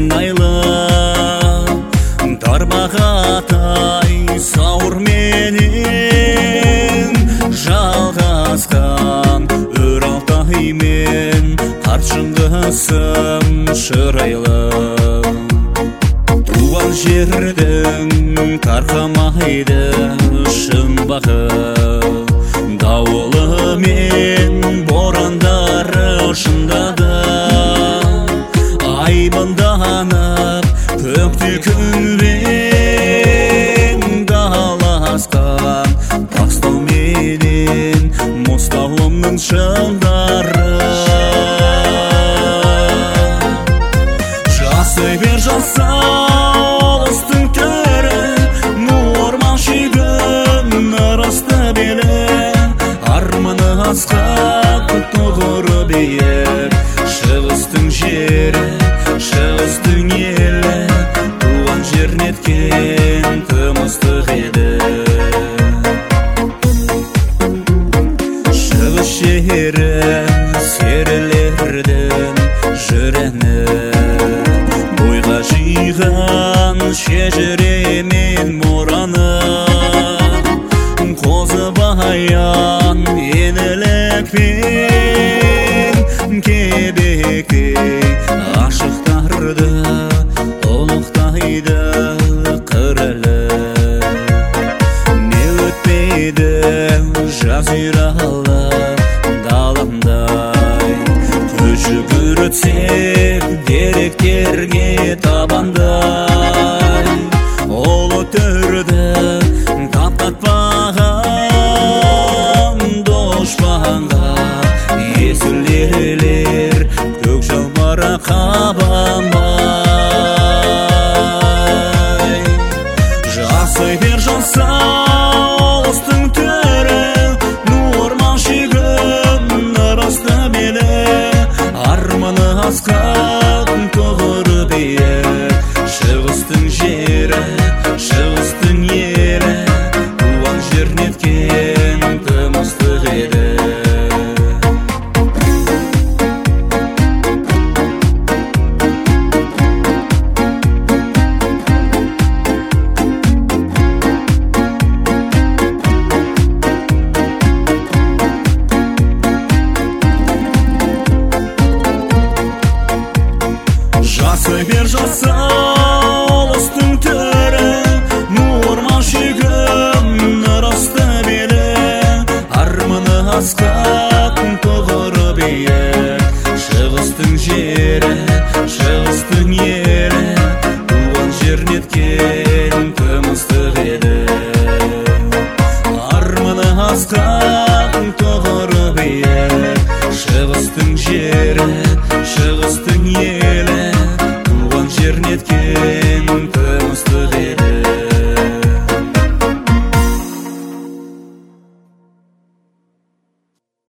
сыңайлы тарбағатай сауыр менен жалғасқан өр алтай мен қарт шыңғысым шырайлы туған жердің тарқамайды шынбағы дауылы мен борандары шындады айбынданып көкте күнбен даласқан тастау менен мұзтауымның шыңдары жасай бер жаса алыстың төрі норман шүйгін арасты белі арманы асқақ тұғыры биік шығыстың жері шығыстың елі туған жер неткен тымыстық еді шығыс жері серілердің жүрені бойға жиған шежіре мен мұраны қозы баян енілікпен кебектей ашықтарды ұлықтайды қырылы не өтпейді жаз үйралы даламдай көз жүгіртсек деректерге табандай ұлы төрді таптатпаған дұшпанға есірлер көк жалбара қабанбай жасай бер жаса алыстың төрі норман шүйгін арасты белі арманы асқақ тұғыры биік шығыстың жері шығыстың елі туған жер неткен тымыстық еді жасай бер жаса алыстың төрі норман шүйгін арасты белі арманы асқақ тұғыры биік шығыстың жері